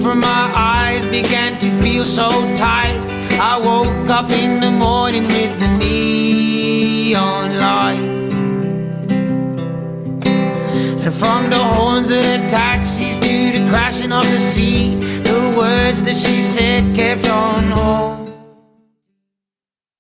from my eyes began to feel so tight. I woke up in the morning with the neon light. And from the horns of the taxis to the crashing of the sea, the words that she said kept on home.